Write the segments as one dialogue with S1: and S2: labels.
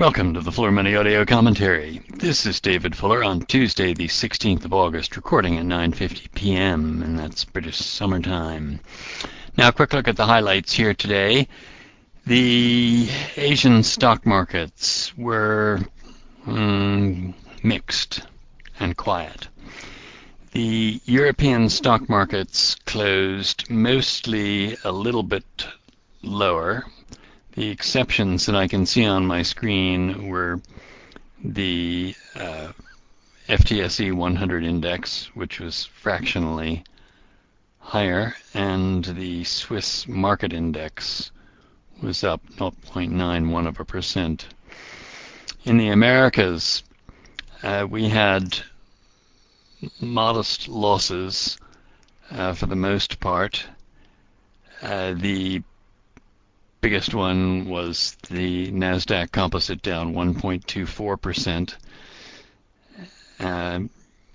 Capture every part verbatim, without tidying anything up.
S1: Welcome to the Fuller Money Audio Commentary. This is David Fuller on Tuesday, the sixteenth of August, recording at nine fifty p m, and that's British summertime. Now, a quick look at the highlights here today. The Asian stock markets were mm, mixed and quiet. The European stock markets closed mostly a little bit lower. The exceptions that I can see on my screen were the uh, F T S E one hundred index, which was fractionally higher, and the Swiss market index was up zero point nine one of a percent. In the Americas, uh, we had modest losses uh, for the most part. Uh, the biggest one was the NASDAQ Composite down one point two four percent. Uh,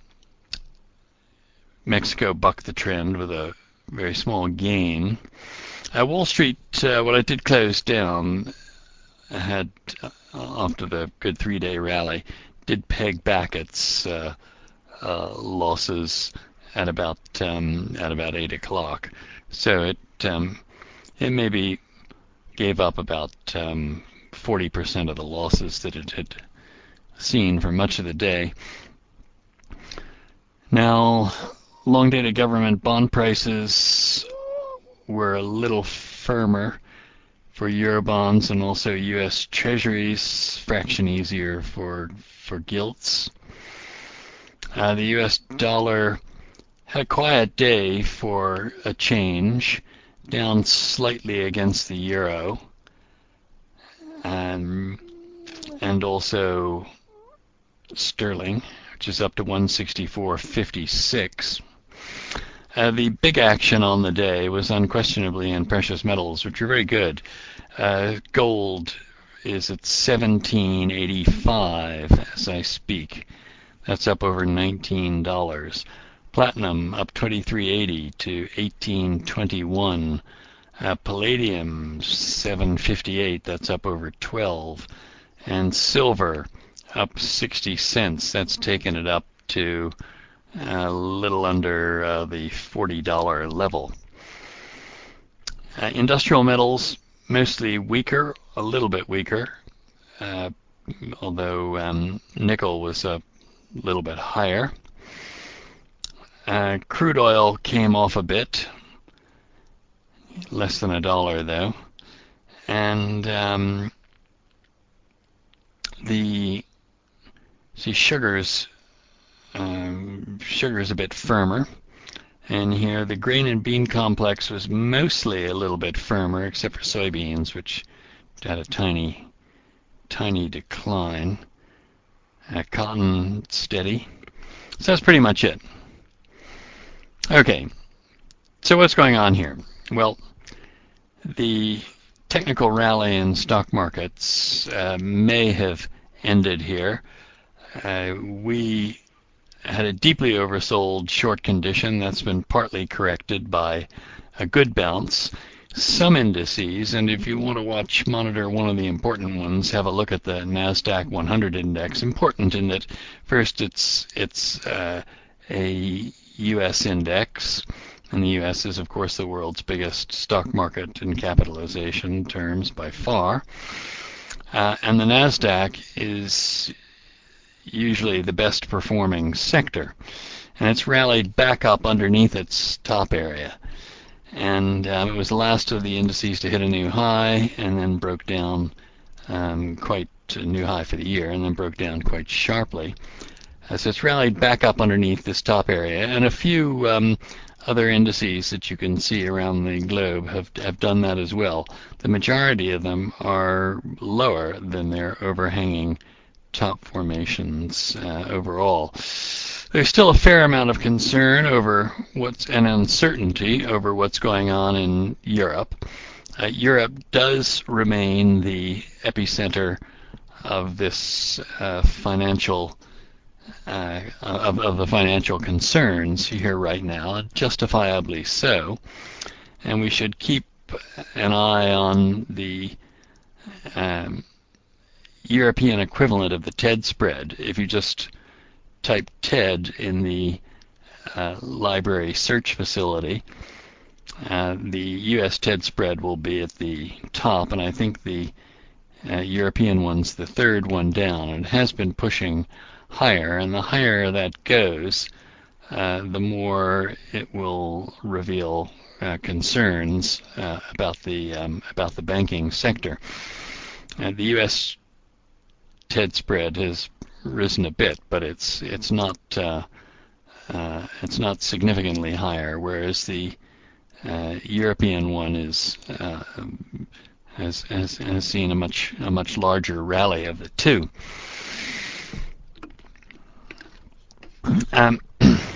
S1: Mexico bucked the trend with a very small gain. Uh, Wall Street, uh, what I did close down, had uh, after the good three-day rally, did peg back its uh, uh, losses at about um, at about eight o'clock. So it um, it maybe gave up about um, forty percent of the losses that it had seen for much of the day. Now, long-dated government bond prices were a little firmer for Eurobonds and also U S Treasuries, fraction easier for for gilts. Uh, the U S dollar had a quiet day for a change, down slightly against the euro, um, and also sterling, which is up to one sixty-four fifty-six. Uh, the big action on the day was unquestionably in precious metals, which are very good. Uh, gold is at seventeen eighty-five as I speak. That's up over nineteen dollars. Platinum up twenty-three eighty to eighteen twenty-one. Uh, palladium seven fifty-eight, that's up over twelve. And silver up sixty cents, that's taken it up to a little under uh, the forty dollar level. Uh, industrial metals mostly weaker, a little bit weaker, uh, although um, nickel was a little bit higher. Uh, crude oil came off a bit, less than a dollar though, and um, the see sugars um, sugar is a bit firmer, and here the grain and bean complex was mostly a little bit firmer, except for soybeans, which had a tiny, tiny decline. Uh, cotton steady. So that's pretty much it. Okay, so what's going on here? Well, the technical rally in stock markets uh, may have ended here. Uh, we had a deeply oversold short condition that's been partly corrected by a good bounce. Some indices, and if you want to watch, monitor one of the important ones, have a look at the NASDAQ one hundred index. Important in that, first, it's it's uh, a U S index, and the U S is, of course, the world's biggest stock market in capitalization terms by far. Uh, and the NASDAQ is usually the best performing sector, and it's rallied back up underneath its top area. And um, it was the last of the indices to hit a new high, and then broke down um, quite a new high for the year, and then broke down quite sharply. Uh, so it's rallied back up underneath this top area, and a few um, other indices that you can see around the globe have have done that as well. The majority of them are lower than their overhanging top formations uh, overall. There's still a fair amount of concern over what's an uncertainty over what's going on in Europe. Uh, Europe does remain the epicenter of this uh, financial uh, of, of the financial concerns here right now, justifiably so. And we should keep an eye on the um, European equivalent of the TED spread. If you just type TED in the uh, library search facility, uh, the U S TED spread will be at the top, and I think the uh, European one's the third one down. And it has been pushing higher, and the higher that goes, uh, the more it will reveal uh, concerns uh, about the um, about the banking sector. Uh, the U S TED spread has risen a bit, but it's it's not uh, uh, it's not significantly higher, whereas the uh, European one is uh, has, has has seen a much a much larger rally of the two. Um,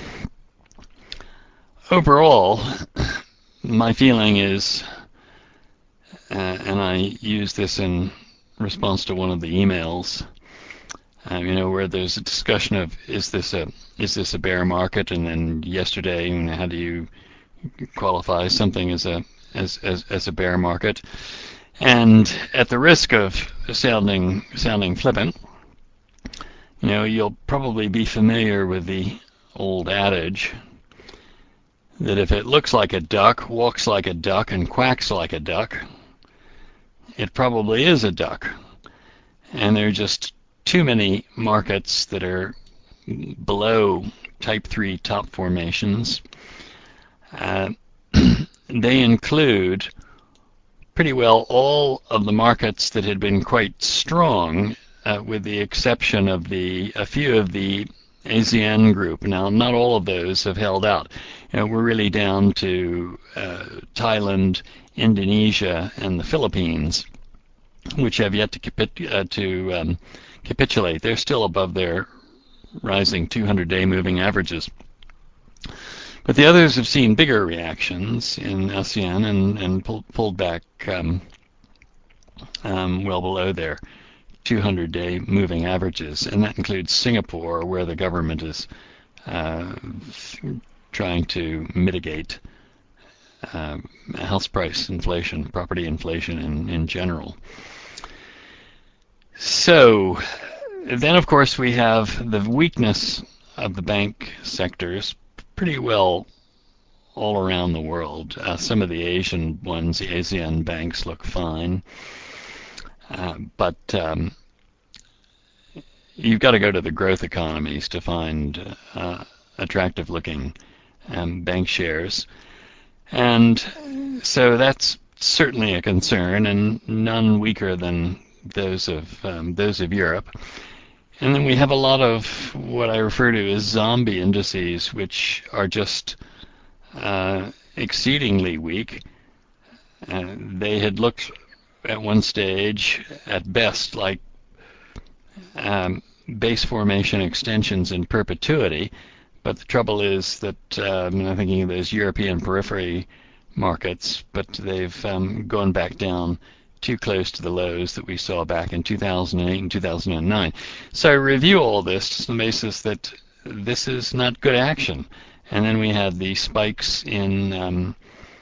S1: overall, my feeling is, uh, and I use this in response to one of the emails, um, you know, where there's a discussion of is this a is this a bear market, and then yesterday, you know, how do you qualify something as a as, as as a bear market? And at the risk of sounding sounding flippant, you know, you'll probably be familiar with the old adage that if it looks like a duck, walks like a duck, and quacks like a duck, it probably is a duck. And there are just too many markets that are below type three top formations. Uh, they include pretty well all of the markets that had been quite strong, uh, with the exception of the a few of the ASEAN group. Now, not all of those have held out. You know, we're really down to uh, Thailand, Indonesia, and the Philippines, which have yet to, capit- uh, to um, capitulate. They're still above their rising two hundred day moving averages. But the others have seen bigger reactions in ASEAN and, and pull, pulled back um, um, well below their two hundred day moving averages. And that includes Singapore, where the government is uh, trying to mitigate uh, house price inflation, property inflation in, in general. So then, of course, we have the weakness of the bank sectors pretty well all around the world. Uh, some of the Asian ones, the ASEAN banks, look fine. Uh, but um, you've got to go to the growth economies to find uh, attractive-looking um, bank shares. And so that's certainly a concern, and none weaker than those of um, those of Europe. And then we have a lot of what I refer to as zombie indices, which are just uh, exceedingly weak. Uh, they had looked at one stage, at best, like um, base formation extensions in perpetuity. But the trouble is that um, I'm thinking of those European periphery markets, but they've um, gone back down too close to the lows that we saw back in two thousand eight and two thousand nine. So I review all this on the basis that this is not good action. And then we had the spikes in um,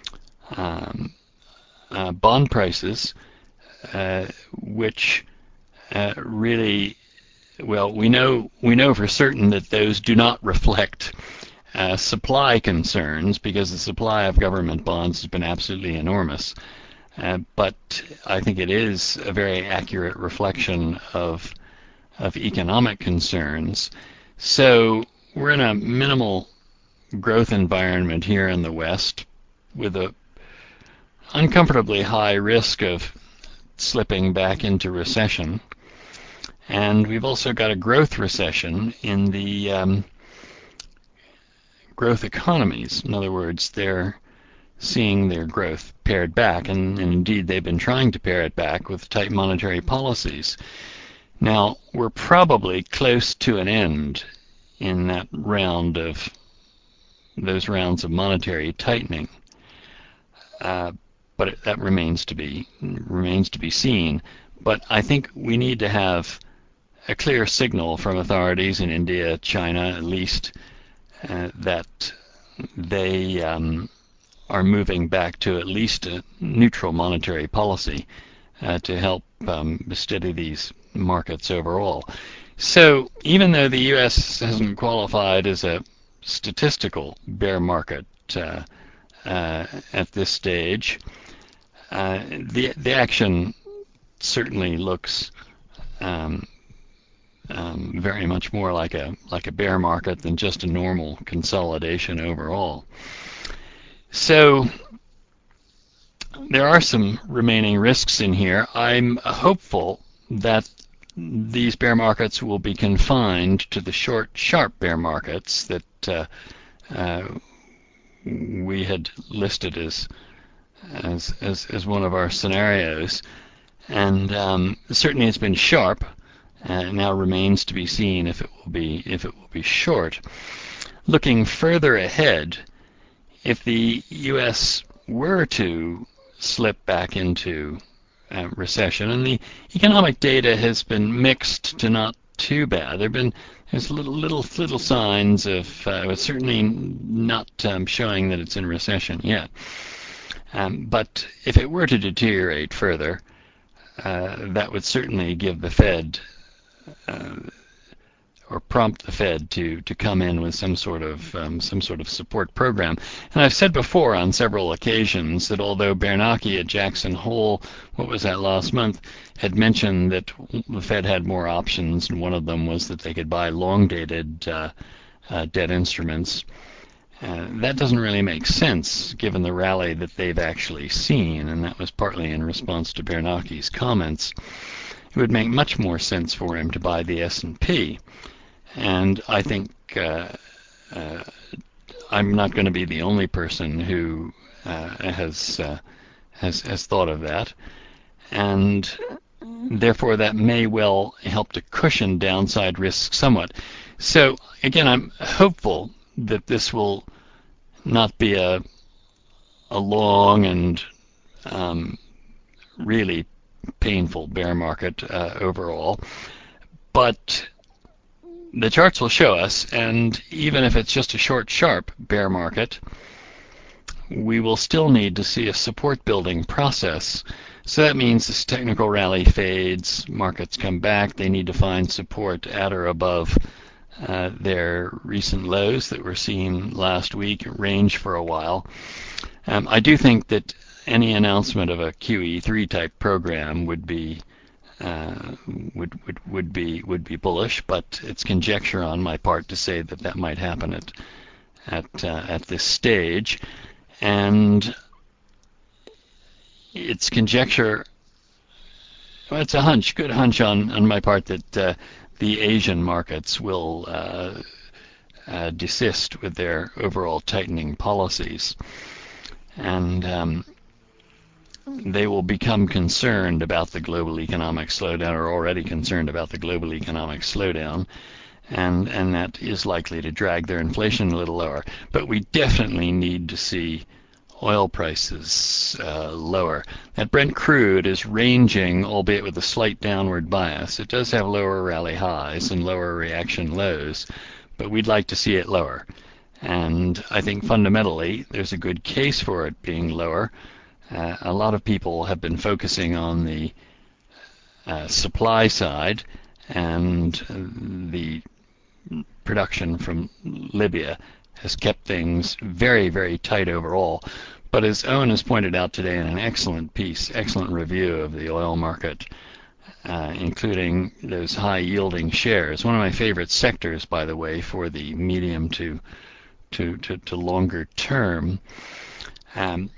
S1: um, uh, bond prices, uh, which uh, really, well, we know we know for certain that those do not reflect uh, supply concerns, because the supply of government bonds has been absolutely enormous. Uh, but I think it is a very accurate reflection of of economic concerns. So we're in a minimal growth environment here in the West, with a uncomfortably high risk of slipping back into recession. And we've also got a growth recession in the um, growth economies. In other words, they're seeing their growth pared back, and, and indeed they've been trying to pare it back with tight monetary policies. Now, we're probably close to an end in that round of those rounds of monetary tightening, uh, but it, that remains to be remains to be seen. But I think we need to have a clear signal from authorities in India, China, at least, uh, that they um, are moving back to at least a neutral monetary policy uh, to help um, steady these markets overall. So even though the U S hasn't qualified as a statistical bear market uh, uh, at this stage, uh, the the action certainly looks um, um, very much more like a like a bear market than just a normal consolidation overall. So there are some remaining risks in here. I'm hopeful that these bear markets will be confined to the short, sharp bear markets that uh, uh, we had listed as, as as as one of our scenarios, and um, certainly it's been sharp. And now remains to be seen if it will be if it will be short. Looking further ahead, if the U S were to slip back into uh, recession, and the economic data has been mixed to not too bad. There've been there's little little little signs of, uh, but certainly not um, showing that it's in recession yet. Um, but if it were to deteriorate further, uh, that would certainly give the Fed uh, or prompt the Fed to to come in with some sort of um, some sort of support program. And I've said before on several occasions that although Bernanke at Jackson Hole, what was that last month, had mentioned that the Fed had more options, and one of them was that they could buy long-dated uh, uh, debt instruments. Uh, that doesn't really make sense given the rally that they've actually seen, and that was partly in response to Bernanke's comments. It would make much more sense for him to buy the S and P. And I think uh, uh, I'm not going to be the only person who uh, has, uh, has has thought of that, and therefore that may well help to cushion downside risk somewhat. So again, I'm hopeful that this will not be a a long and um, really painful bear market uh, overall, but the charts will show us, and even if it's just a short, sharp bear market, we will still need to see a support building process. So that means this technical rally fades, markets come back, they need to find support at or above uh, their recent lows that were seen last week, range for a while. Um, I do think that any announcement of a Q E three type program would be Uh, would would would be would be bullish, but it's conjecture on my part to say that that might happen at at uh, at this stage, and it's conjecture. Well, it's a hunch, good hunch on on my part that uh, the Asian markets will uh, uh, desist with their overall tightening policies, and um, they will become concerned about the global economic slowdown, or already concerned about the global economic slowdown, and and that is likely to drag their inflation a little lower. But we definitely need to see oil prices uh, lower. That Brent crude is ranging, albeit with a slight downward bias. It does have lower rally highs and lower reaction lows, but we'd like to see it lower. And I think fundamentally there's a good case for it being lower. Uh, a lot of people have been focusing on the uh, supply side, and the production from Libya has kept things very, very tight overall. But as Owen has pointed out today in an excellent piece, excellent review of the oil market, uh, including those high-yielding shares, one of my favorite sectors, by the way, for the medium to to, to, to longer term, um,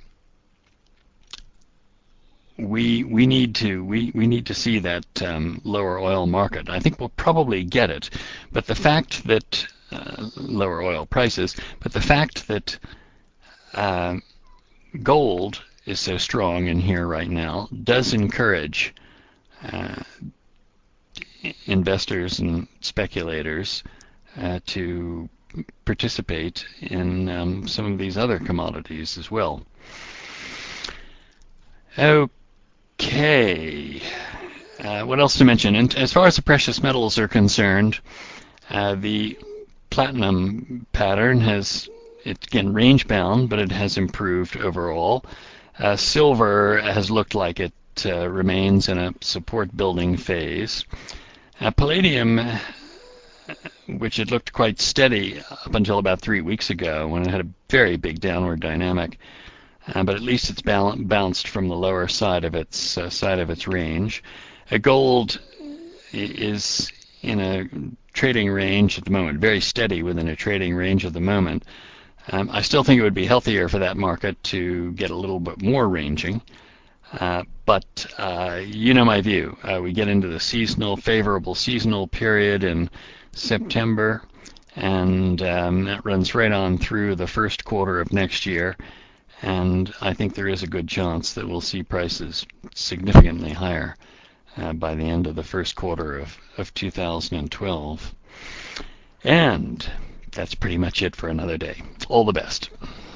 S1: we we need to we, we need to see that um, lower oil market. I think we'll probably get it, but the fact that uh, lower oil prices, but the fact that uh, gold is so strong in here right now does encourage uh, investors and speculators uh, to participate in um, some of these other commodities as well. Okay. Uh, what else to mention? And as far as the precious metals are concerned, uh, the platinum pattern has, it's again range bound, but it has improved overall. Uh, silver has looked like it it uh, remains in a support building phase. Uh, palladium, which had looked quite steady up until about three weeks ago when it had a very big downward dynamic, uh, but at least it's bounced from the lower side of its uh, side of its range. Uh, gold is in a trading range at the moment, very steady within a trading range at the moment. Um, I still think it would be healthier for that market to get a little bit more ranging. Uh, but uh, you know my view. Uh, we get into the seasonal, favorable seasonal period in September, and um, that runs right on through the first quarter of next year. And I think there is a good chance that we'll see prices significantly higher uh, by the end of the first quarter of, of two thousand twelve. And that's pretty much it for another day. All the best.